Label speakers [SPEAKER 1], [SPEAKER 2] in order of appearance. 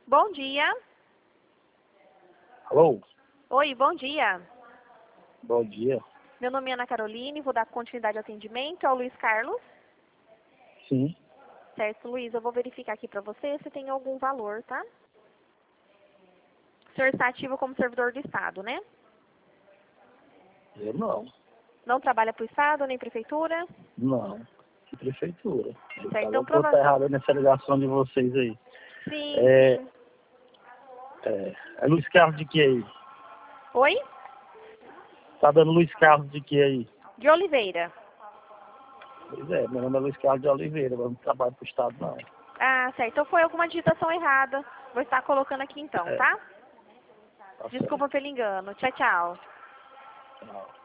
[SPEAKER 1] Bom dia.
[SPEAKER 2] Alô?
[SPEAKER 1] Oi, bom dia.
[SPEAKER 2] Bom dia.
[SPEAKER 1] Meu nome é Ana Caroline, vou dar continuidade ao atendimento. É o Luiz Carlos.
[SPEAKER 2] Sim.
[SPEAKER 1] Certo, Luiz, eu vou verificar aqui para você se tem algum valor, tá? O senhor está ativo como servidor do Estado, né?
[SPEAKER 2] Eu não.
[SPEAKER 1] Não trabalha para o Estado, nem Prefeitura?
[SPEAKER 2] Não. Que prefeitura.
[SPEAKER 1] Certo, então
[SPEAKER 2] Eu tô errado nessa ligação de vocês aí.
[SPEAKER 1] Sim,
[SPEAKER 2] É,
[SPEAKER 1] sim.
[SPEAKER 2] é Luiz Carlos de que aí?
[SPEAKER 1] Oi?
[SPEAKER 2] Tá dando Luiz Carlos de que aí?
[SPEAKER 1] De Oliveira.
[SPEAKER 2] Pois é, meu nome é Luiz Carlos de Oliveira, eu não trabalho pro Estado não.
[SPEAKER 1] Ah, certo. Então foi alguma digitação errada. Vou estar colocando aqui então,
[SPEAKER 2] É,
[SPEAKER 1] tá?
[SPEAKER 2] tá certo.
[SPEAKER 1] Desculpa pelo engano. Tchau, tchau.
[SPEAKER 2] Tchau.